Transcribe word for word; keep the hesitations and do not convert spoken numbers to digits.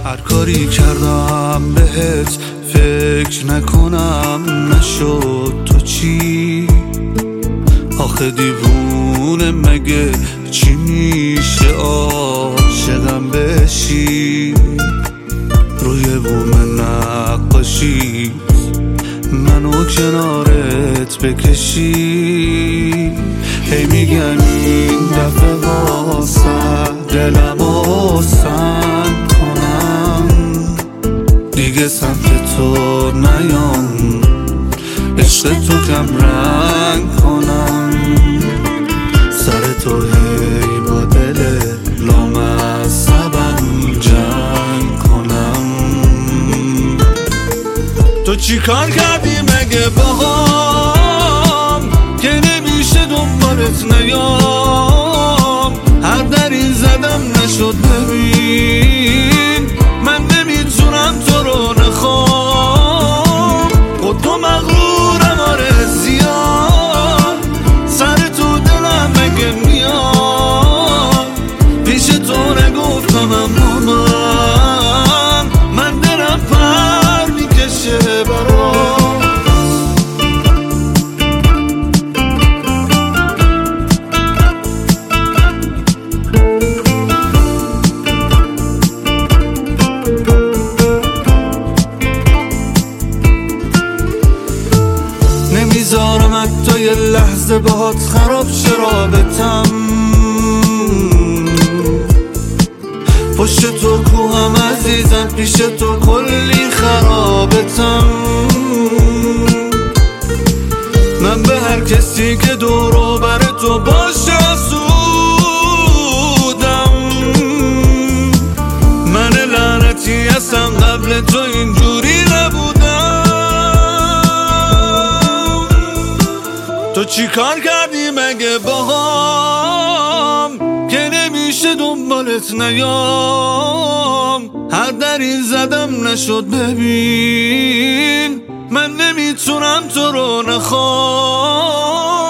هر کاری کردم بهت فکر نکنم نشد تو چی؟ آخه دیوونه مگه چی میشه عاشقم بشی؟ روی بوم نقاشی منو کنارت بکشی. هی میگن این دفعه واسه دلمو سنگ کنم، دیگه سمت تو نیام عشق تو کم رنگ کنم. سر تو هی با دل لامصبم جنگ کنم. تو چی کار کردی مگه باهام که نمیشه دنبالت نیام؟ هر دری زدم نشد ببین من نمیتونم تو رو نخوام. خود تو مغرورم آره زیاد، سر تو دلم مگه میاد؟ پیش تو نگفتم اما من من دلم پر میکشه برام. نمیذارم حتی یه لحظه باهات خراب شه رابطم. پشت تو کوهم عزیزم، پیش تو کلی خرابتم. من به هر کسی که دورو بر تو باشه آسودم. من لعنتی هستم قبل تو اینجوری نبودم. تو چی کار کردی مگه باهام که نمیشه دنبالت نیام؟ هر دری زدم نشد ببین من نمیتونم تو رو نخوام.